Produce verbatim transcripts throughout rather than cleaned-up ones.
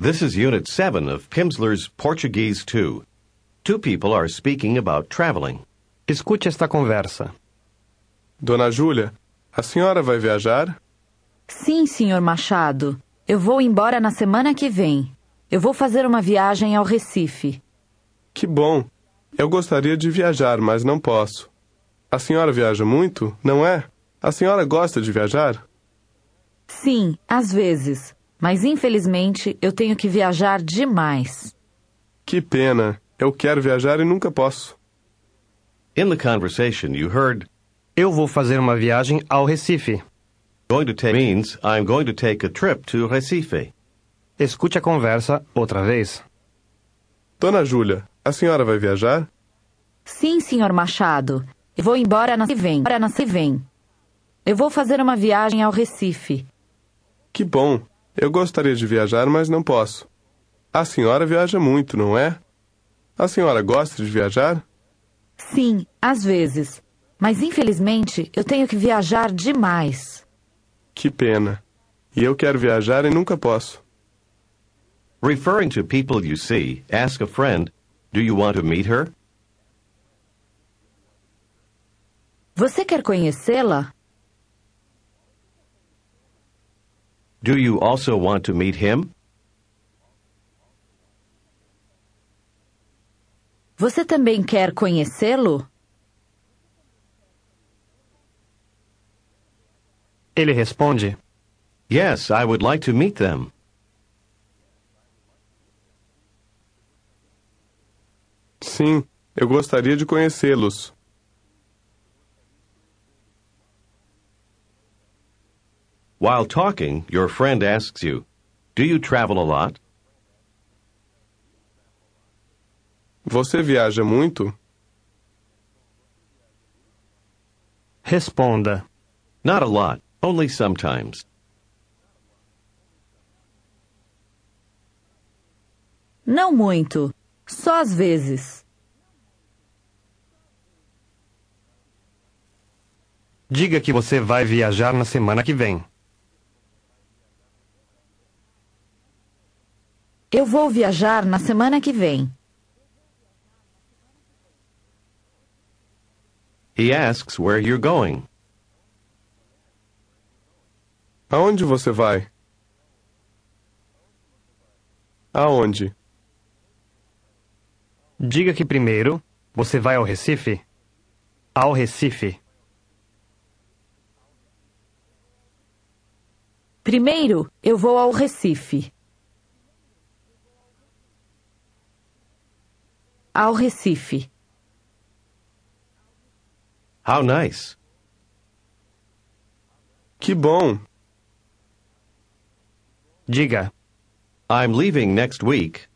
This is Unit seven of Pimsleur's Portuguese two. Two people are speaking about traveling. Escute esta conversa. Dona Júlia, a senhora vai viajar? Sim, senhor Machado. Eu vou embora na semana que vem. Eu vou fazer uma viagem ao Recife. Que bom! Eu gostaria de viajar, mas não posso. A senhora viaja muito, não é? A senhora gosta de viajar? Sim, às vezes. Mas, infelizmente, eu tenho que viajar demais. Que pena! Eu quero viajar e nunca posso. In the conversation, you heard, Eu vou fazer uma viagem ao Recife. going to take means I'm going to take a trip to Recife. Escute a conversa outra vez. Dona Júlia, a senhora vai viajar? Sim, senhor Machado. Eu vou embora na que vem. Embora na que vem. Eu vou fazer uma viagem ao Recife. Que bom! Eu gostaria de viajar, mas não posso. A senhora viaja muito, não é? A senhora gosta de viajar? Sim, às vezes. Mas, infelizmente, eu tenho que viajar demais. Que pena! E eu quero viajar e nunca posso. Referring to people you see, ask a friend, do you want to meet her? Você quer conhecê-la? Do you also want to meet him? Você também quer conhecê-lo? Ele responde: Yes, I would like to meet them. Sim, eu gostaria de conhecê-los. While talking, your friend asks you, do you travel a lot? Você viaja muito? Responda: Not a lot, only sometimes. Não muito. Só às vezes. Diga que você vai viajar na semana que vem. Eu vou viajar na semana que vem. He asks where you're going. Aonde você vai? Aonde? Diga que primeiro você vai ao Recife. Ao Recife. Primeiro, eu vou ao Recife. Ao Recife. How nice. Que bom! Diga: I'm leaving next week.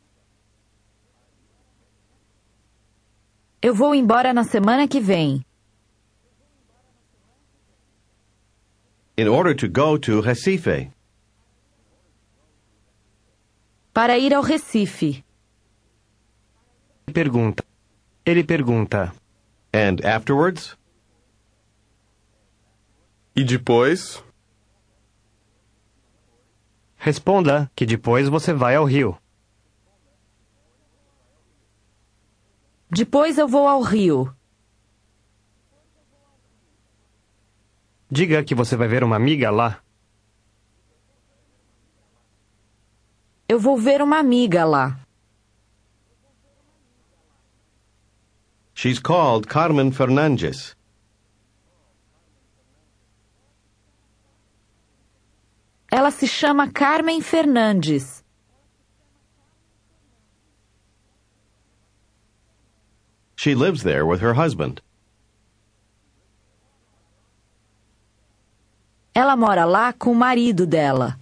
Eu vou embora na semana que vem. In order to go to Recife. Para ir ao Recife. Ele pergunta. Ele pergunta: And afterwards? E depois? Responda que depois você vai ao Rio. Depois eu vou ao Rio. Diga que você vai ver uma amiga lá. Eu vou ver uma amiga lá. She's called Carmen Fernandes. Ela se chama Carmen Fernandes. She lives there with her husband. Ela mora lá com o marido dela.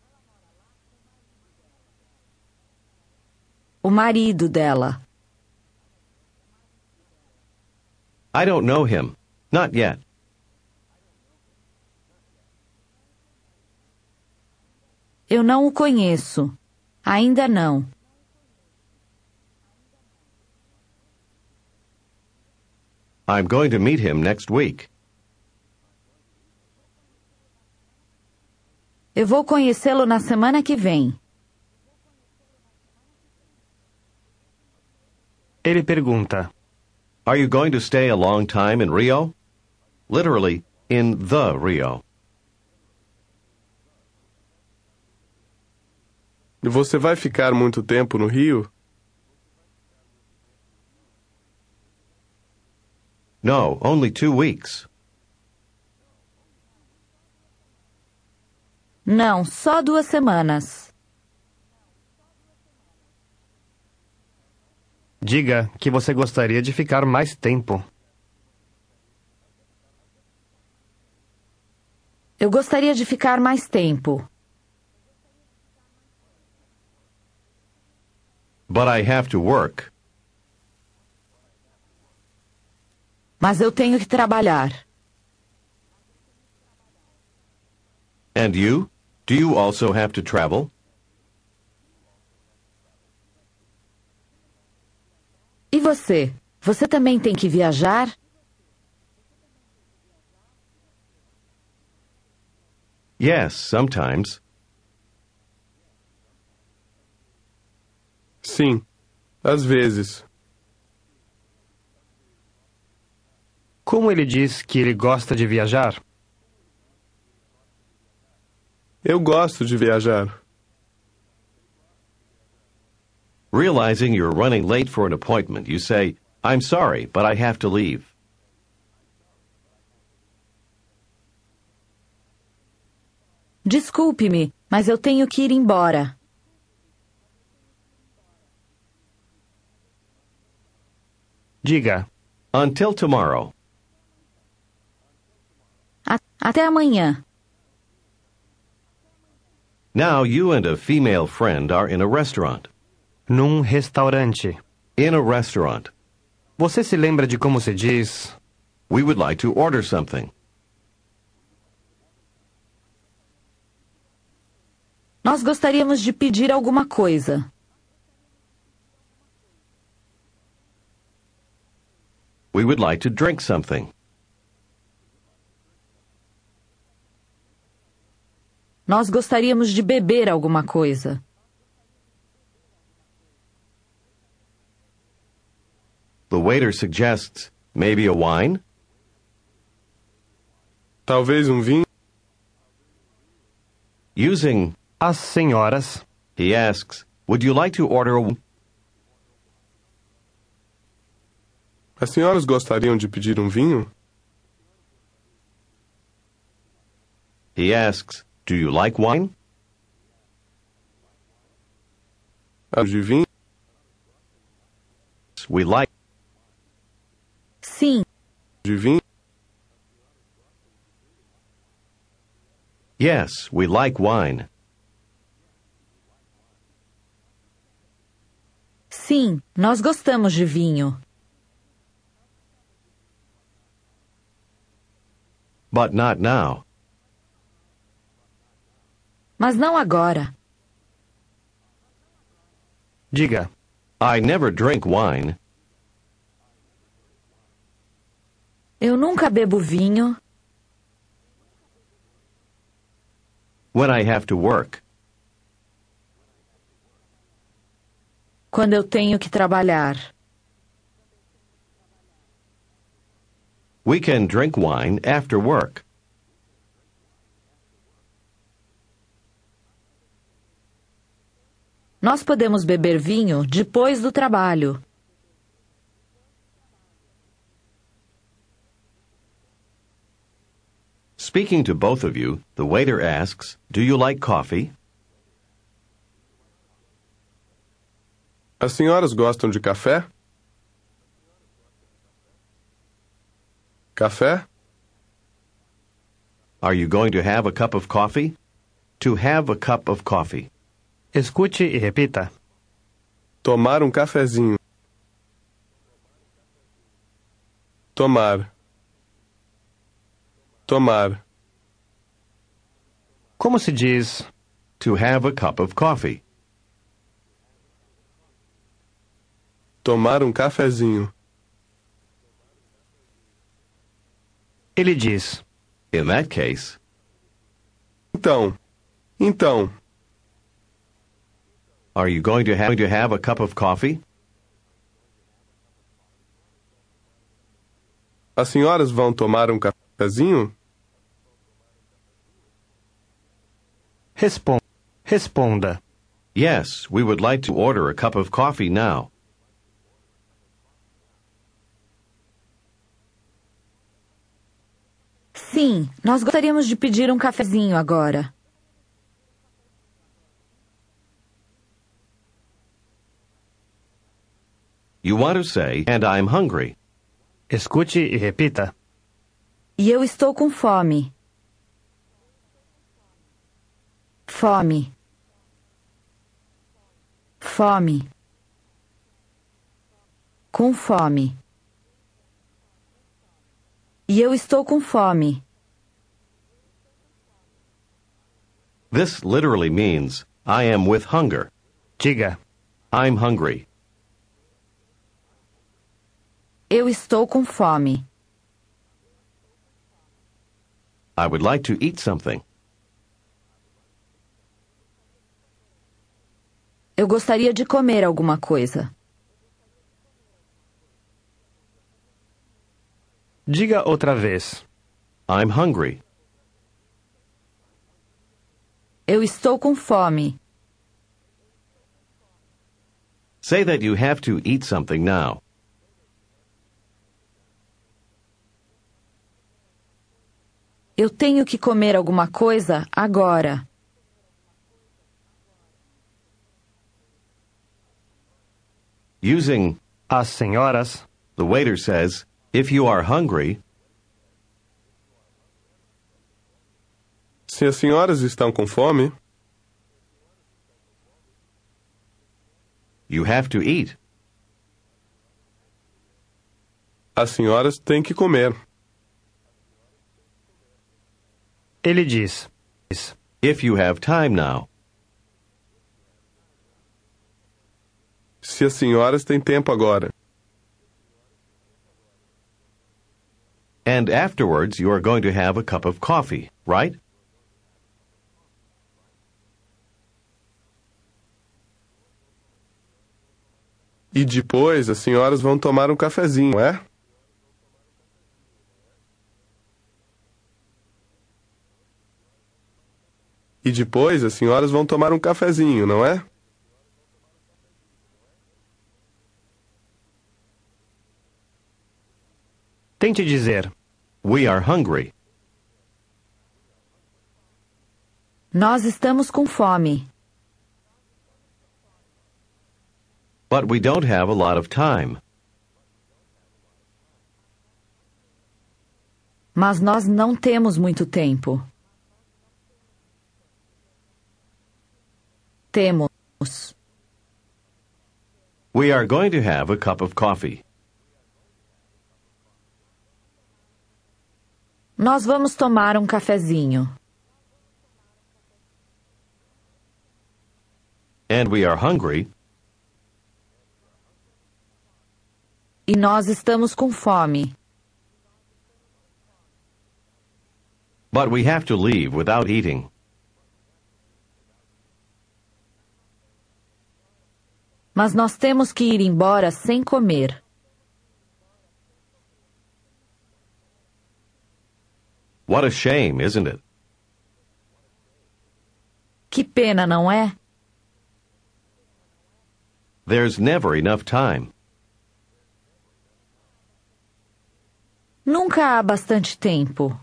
O marido dela. I don't know him. Not yet. Eu não o conheço. Ainda não. I'm going to meet him next week. Eu vou conhecê-lo na semana que vem. Ele pergunta: Are you going to stay a long time in Rio? Literally, in the Rio. Você vai ficar muito tempo no Rio? No, only two weeks. Não, só duas semanas. Diga que você gostaria de ficar mais tempo. Eu gostaria de ficar mais tempo. But I have to work. Mas eu tenho que trabalhar. And you? Do you also have to travel? E você? Você também tem que viajar? Yes, sometimes. Sim, às vezes. Como ele diz que ele gosta de viajar? Eu gosto de viajar. Realizing you're running late for an appointment, you say, I'm sorry, but I have to leave. Desculpe-me, mas eu tenho que ir embora. Diga: Until tomorrow. A- Até amanhã. Now you and a female friend are in a restaurant. num restaurante. In a restaurant. Você se lembra de como se diz? We would like to order something. Nós gostaríamos de pedir alguma coisa. We would like to drink something. Nós gostaríamos de beber alguma coisa. The waiter suggests, maybe a wine? Talvez um vinho? Using, As senhoras. he asks, would you like to order a... As senhoras gostariam de pedir um vinho? He asks, do you like wine? Ah, de vinho? We like... Sim, De vinho? Yes, we like wine. sim, nós gostamos de vinho. But not now. Mas não agora. Diga: I never drink wine. Eu nunca bebo vinho When I have to work. quando eu tenho que trabalhar. We can drink wine after work. Nós podemos beber vinho depois do trabalho. Speaking to both of you, the waiter asks, do you like coffee? As senhoras gostam de café? Café? Are you going to have a cup of coffee? To have a cup of coffee. Escute e repita. Tomar um cafezinho. Tomar. Tomar. Como se diz? To have a cup of coffee. Tomar um cafezinho. Ele diz: In that case, Então. Então. are you going to have, to have a cup of coffee? As senhoras vão tomar um cafezinho? Respon- Responda. Yes, we would like to order a cup of coffee now. Sim, nós gostaríamos de pedir um cafezinho agora. You want to say, and I'm hungry. Escute e repita. E eu estou com fome. Fome. Fome. Com fome. E eu estou com fome. This literally means, I am with hunger. Diga. I'm hungry. Eu estou com fome. I would like to eat something. Eu gostaria de comer alguma coisa. Diga outra vez. I'm hungry. Eu estou com fome. Say that you have to eat something now. Eu tenho que comer alguma coisa agora. Using As senhoras. the waiter says, if you are hungry, Se as senhoras estão com fome, you have to eat. as senhoras têm que comer. Ele diz. If you have time now. Se as senhoras têm tempo agora. And afterwards, you are going to have a cup of coffee, right? E depois as senhoras vão tomar um cafezinho, não é? E depois as senhoras vão tomar um cafezinho, não é? Tente dizer. We are hungry. Nós estamos com fome. But we don't have a lot of time. Mas nós não temos muito tempo. Temos. We are going to have a cup of coffee. Nós vamos tomar um cafezinho. And we are hungry. E nós estamos com fome. But we have to leave without eating. Mas nós temos que ir embora sem comer. What a shame, isn't it? Que pena, não é? There's never enough time. Nunca há bastante tempo.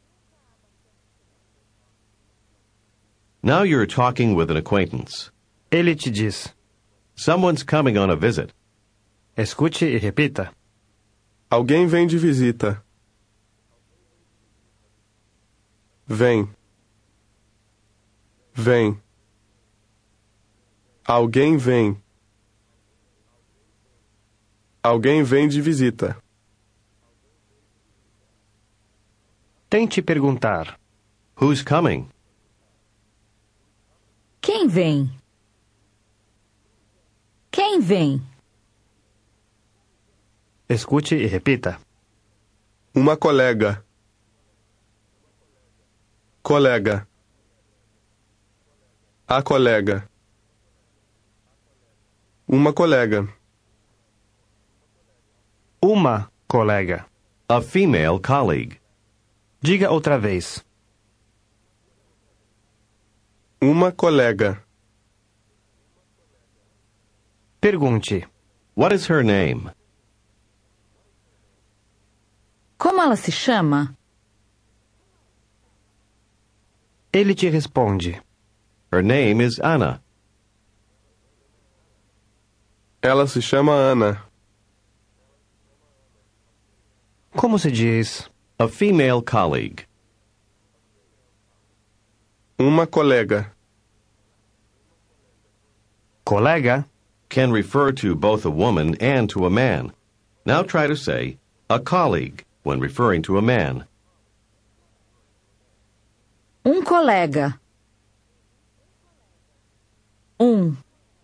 Now you're talking with an acquaintance. Ele te diz. Someone's coming on a visit. Escute e repita. Alguém vem de visita. Vem. Vem. Alguém vem. Alguém vem de visita. Tente perguntar. Who's coming? Quem vem? Quem vem? Escute e repita. Uma colega. Colega. A colega. Uma colega. Uma colega. A female colleague. Diga outra vez. Uma colega. Pergunte. What is her name? Como ela se chama? Ele te responde. Her name is Anna. Ela se chama Ana. Como se diz? A female colleague. Uma colega. Colega? Can refer to both a woman and to a man. Now try to say a colleague when referring to a man. Um colega. Um.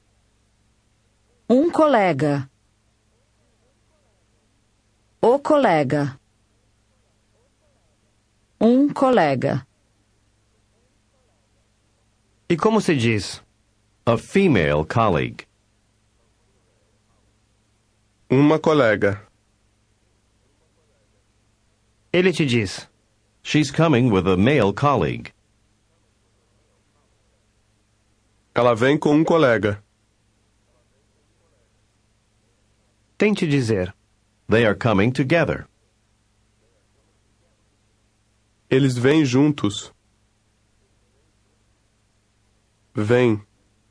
Um colega. O colega. Um colega. E como se diz? A female colleague. Uma colega. Ele te diz. She's coming with a male colleague. Ela vem com um colega. Tente dizer. They are coming together. Eles vêm juntos. Vem.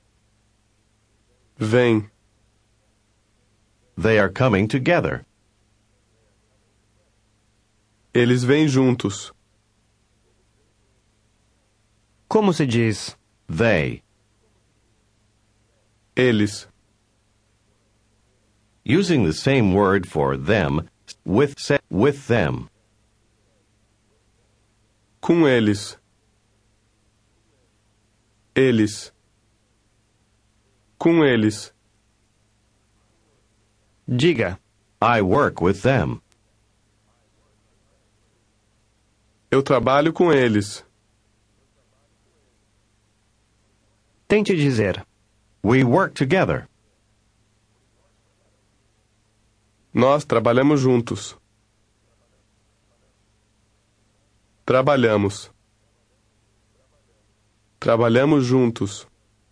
Vem. They are coming together. Eles vêm juntos. Como se diz? They. Eles. Using the same word for them with se- with them. Com eles. Eles. Com eles. Diga. I work with them. Eu trabalho com eles. Tente dizer. We work together. Nós trabalhamos juntos. Trabalhamos. Trabalhamos juntos.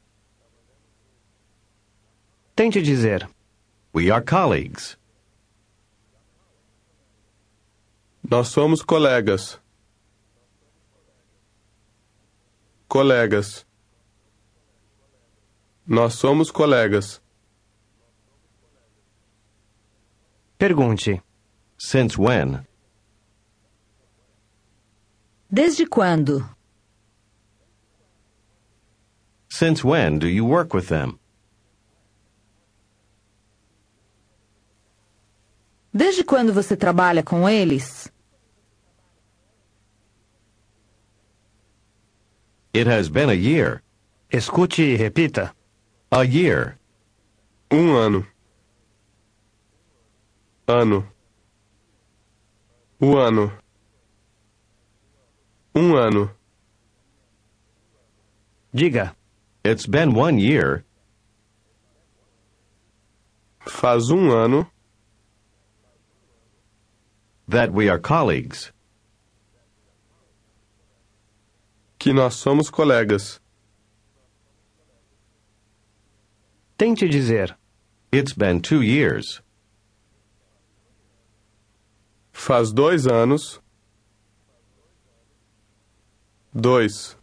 Tente dizer. We are colleagues. Nós somos colegas. Colegas. Nós somos colegas. Pergunte. Since when? Desde quando? Since when do you work with them? Desde quando você trabalha com eles? It has been a year. Escute e repita. A year. Um ano. Ano. O ano. Um ano. Diga. It's been one year. Faz um ano That we are colleagues. que nós somos colegas. Tente dizer. It's been two years. Faz dois anos. Dois.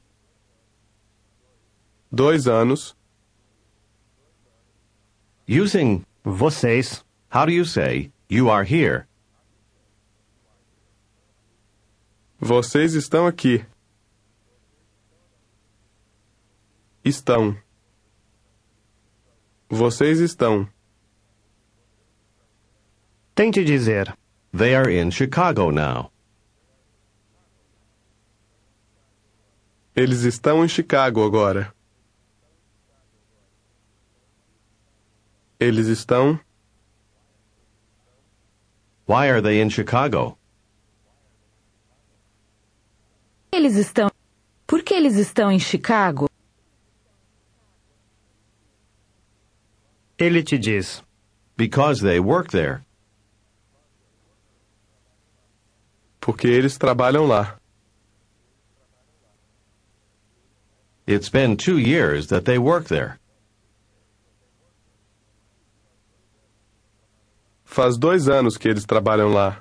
Dois anos. Using Vocês. how do you say you are here? Vocês estão aqui. Estão. Vocês estão. Tente dizer. They are in Chicago now. Eles estão em Chicago agora. Eles estão. Why are they in Chicago? Eles estão. Por que eles estão em Chicago? Ele te diz. Because they work there. porque eles trabalham lá. It's been two years that they work there. Faz dois anos que eles trabalham lá.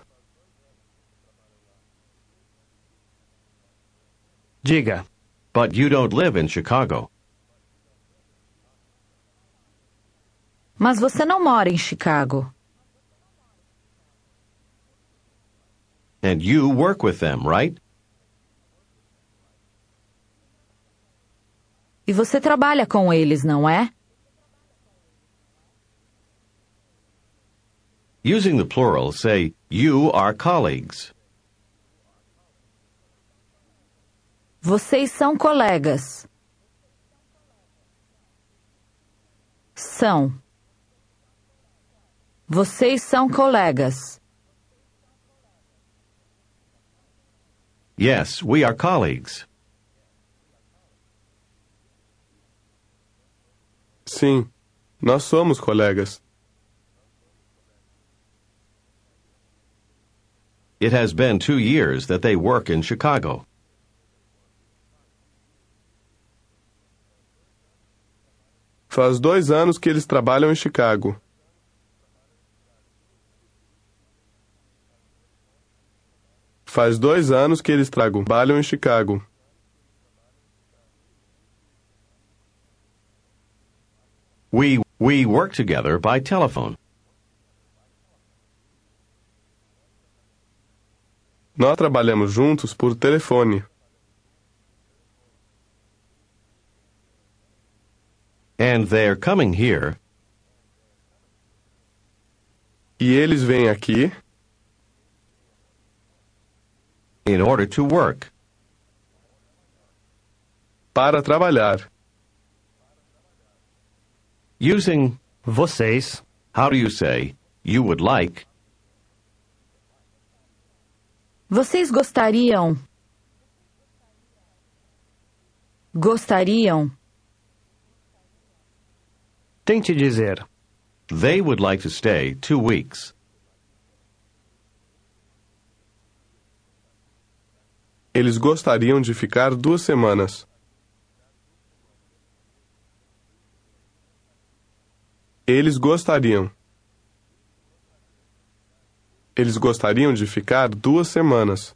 Diga. But you don't live in Chicago. Mas você não mora em Chicago. And you work with them, right? E você trabalha com eles, não é? Using the plural, say, you are colleagues. Vocês são colegas. São. Vocês são colegas. Yes, we are colleagues. Sim, nós somos colegas. It has been two years that they work in Chicago. Faz dois anos que eles trabalham em Chicago. Faz dois anos que eles trabalham em Chicago. We, we work together by telephone. Nós trabalhamos juntos por telefone. And they're coming here. E eles vêm aqui In order to work. para trabalhar. Using, Vocês. how do you say, you would like, Vocês gostariam... Gostariam... Tente dizer. they would like to stay two weeks. Eles gostariam de ficar duas semanas. Eles gostariam. Eles gostariam de ficar duas semanas.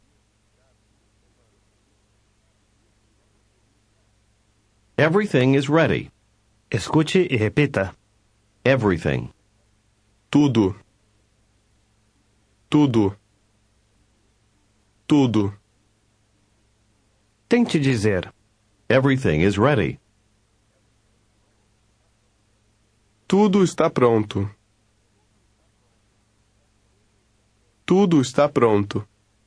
Everything is ready. Escute e repita. Everything. Tudo. Tudo. Tudo. Tente dizer. Everything is ready. Tudo está pronto. Tudo está pronto.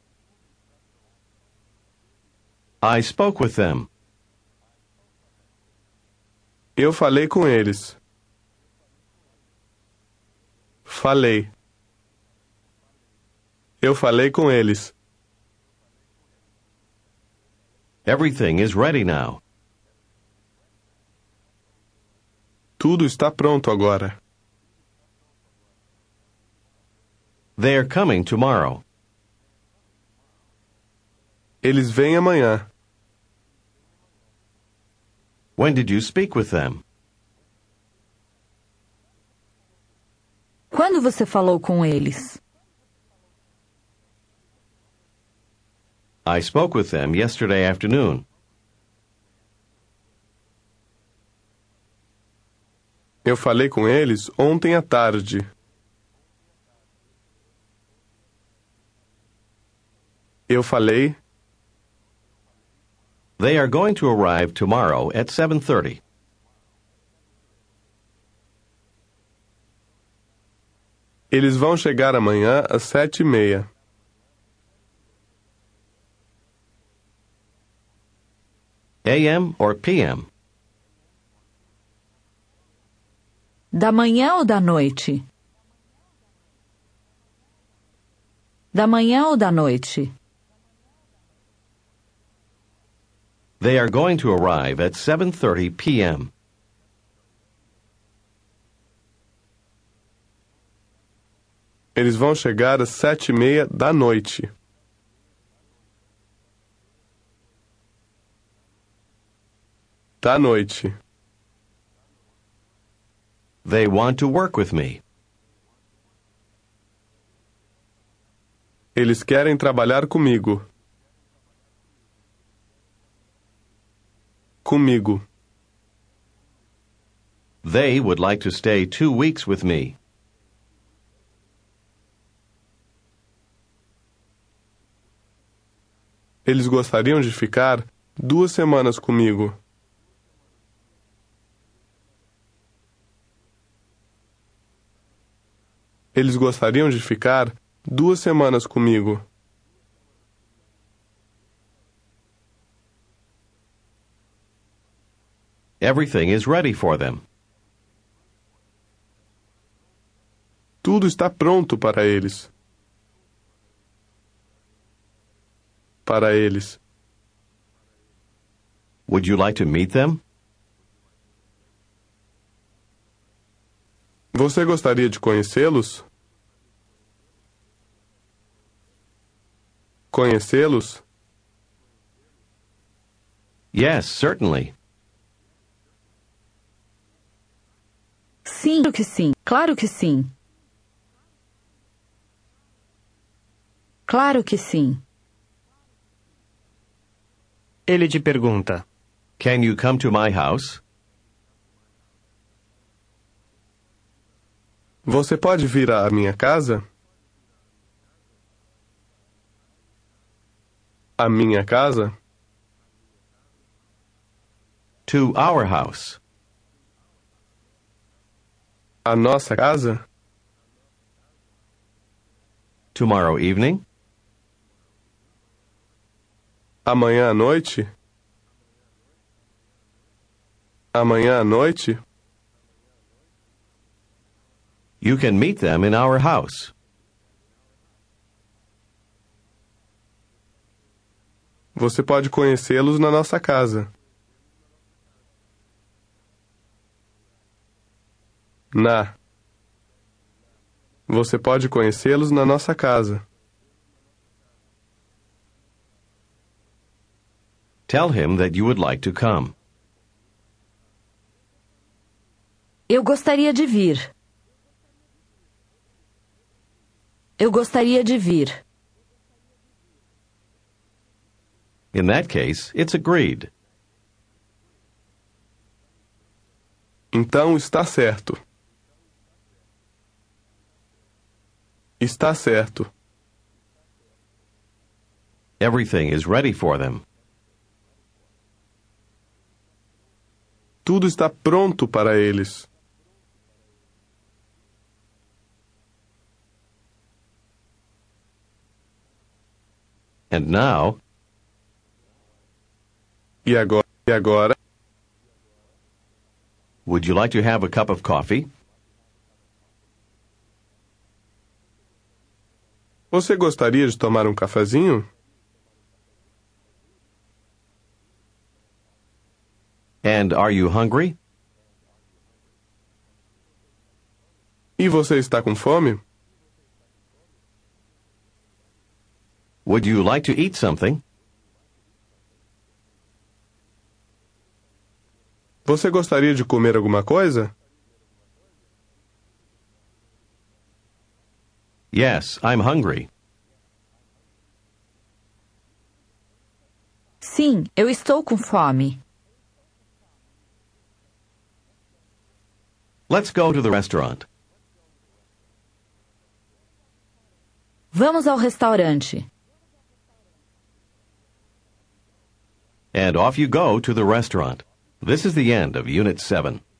I spoke with them. Eu falei com eles. Falei. Eu falei com eles. Everything is ready now. Tudo está pronto agora. They are coming tomorrow. Eles vêm amanhã. When did you speak with them? Quando você falou com eles? I spoke with them yesterday afternoon. Eu falei com eles ontem à tarde. Eu falei. They are going to arrive tomorrow at seven thirty. Eles vão chegar amanhã às sete e meia. A M or P M? Da manhã ou da noite? Da manhã ou da noite? They are going to arrive at seven thirty p m Eles vão chegar às sete e meia da noite. Da noite. They want to work with me. Eles querem trabalhar comigo. Comigo. They would like to stay two weeks with me. Eles gostariam de ficar duas semanas comigo. Eles gostariam de ficar duas semanas comigo. Everything is ready for them. Tudo está pronto para eles. Para eles. Would you like to meet them? Você gostaria de conhecê-los? Conhecê-los? Yes, certainly. Sim, claro que sim. Claro que sim. Claro que sim. Ele te pergunta: Can you come to my house? Você pode vir à minha casa? A minha casa? To our house. A nossa casa? Tomorrow evening? Amanhã à noite? Amanhã à noite? You can meet them in our house. Você pode conhecê-los na nossa casa. Na. Você pode conhecê-los na nossa casa. Tell him that you would like to come. Eu gostaria de vir. Eu gostaria de vir. In that case, it's agreed. Então está certo. Está certo. Everything is ready for them. Tudo está pronto para eles. And now, E agora? E agora? would you like to have a cup of coffee? Você gostaria de tomar um cafezinho? And are you hungry? E você está com fome? Would you like to eat something? Você gostaria de comer alguma coisa? Yes, I'm hungry. Sim, eu estou com fome. Let's go to the restaurant. Vamos ao restaurante. And off you go to the restaurant. This is the end of Unit seven.